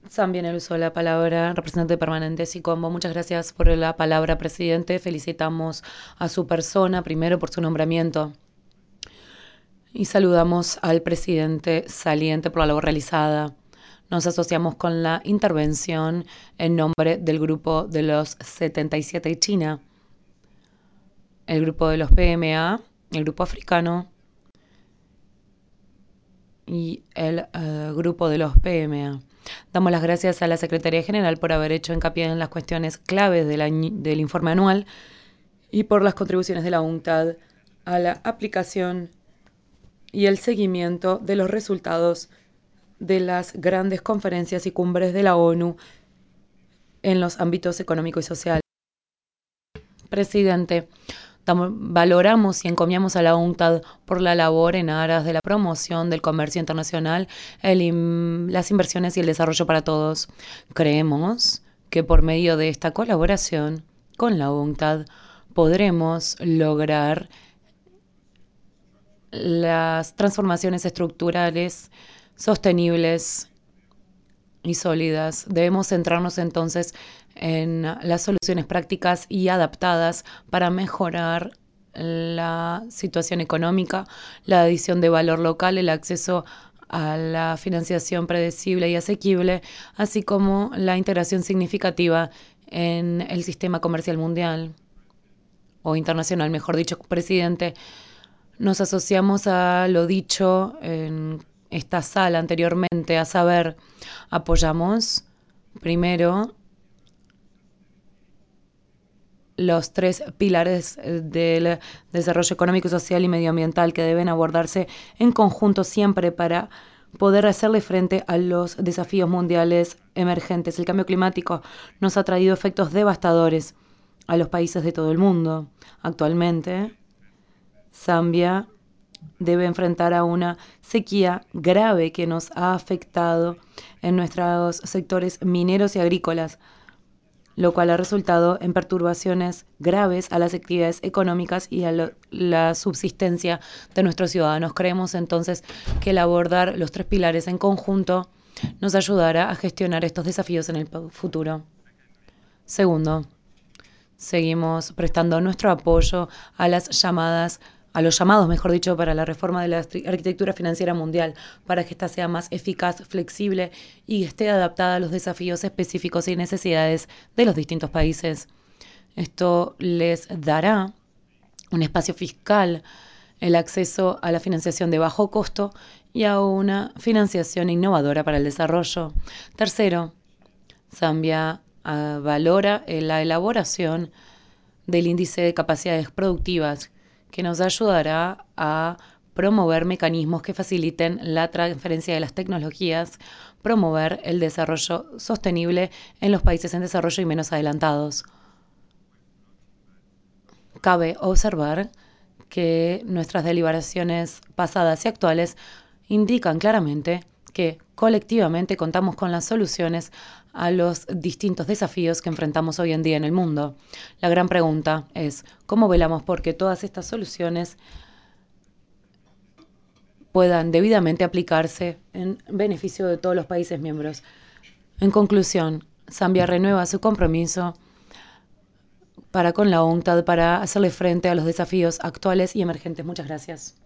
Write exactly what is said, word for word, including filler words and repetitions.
También el uso de la palabra representante permanente Sicombo. Muchas gracias por la palabra, presidente. Felicitamos a su persona primero por su nombramiento y saludamos al presidente saliente por la labor realizada. Nos asociamos con la intervención en nombre del grupo de los setenta y siete y China, el grupo de los P M A, el grupo africano y el uh, grupo de los P M A. Damos las gracias a la Secretaría General por haber hecho hincapié en las cuestiones claves del, año, del informe anual y por las contribuciones de la UNCTAD a la aplicación y el seguimiento de los resultados de las grandes conferencias y cumbres de la ONU en los ámbitos económico y social. Presidente, valoramos y encomiamos a la UNCTAD por la labor en aras de la promoción del comercio internacional, el, las inversiones y el desarrollo para todos. Creemos que por medio de esta colaboración con la UNCTAD podremos lograr las transformaciones estructurales sostenibles y sólidas. Debemos centrarnos entonces en las soluciones prácticas y adaptadas para mejorar la situación económica, la adición de valor local, el acceso a la financiación predecible y asequible, así como la integración significativa en el sistema comercial mundial o internacional, mejor dicho, presidente. Nos asociamos a lo dicho en esta sala anteriormente, a saber, apoyamos primero los tres pilares del desarrollo económico, social y medioambiental que deben abordarse en conjunto siempre para poder hacerle frente a los desafíos mundiales emergentes. El cambio climático nos ha traído efectos devastadores a los países de todo el mundo. Actualmente, Zambia debe enfrentar a una sequía grave que nos ha afectado en nuestros sectores mineros y agrícolas, lo cual ha resultado en perturbaciones graves a las actividades económicas y a lo, la subsistencia de nuestros ciudadanos. Creemos entonces que el abordar los tres pilares en conjunto nos ayudará a gestionar estos desafíos en el futuro. Segundo, seguimos prestando nuestro apoyo a las llamadas a los llamados, mejor dicho, para la reforma de la arquitectura financiera mundial, para que ésta sea más eficaz, flexible y esté adaptada a los desafíos específicos y necesidades de los distintos países. Esto les dará un espacio fiscal, el acceso a la financiación de bajo costo y a una financiación innovadora para el desarrollo. Tercero, Zambia uh, valora la elaboración del índice de capacidades productivas, que nos ayudará a promover mecanismos que faciliten la transferencia de las tecnologías, promover el desarrollo sostenible en los países en desarrollo y menos adelantados. Cabe observar que nuestras deliberaciones pasadas y actuales indican claramente que colectivamente contamos con las soluciones a los distintos desafíos que enfrentamos hoy en día en el mundo. La gran pregunta es, ¿cómo velamos por que todas estas soluciones puedan debidamente aplicarse en beneficio de todos los países miembros? En conclusión, Zambia renueva su compromiso para con la UNCTAD para hacerle frente a los desafíos actuales y emergentes. Muchas gracias.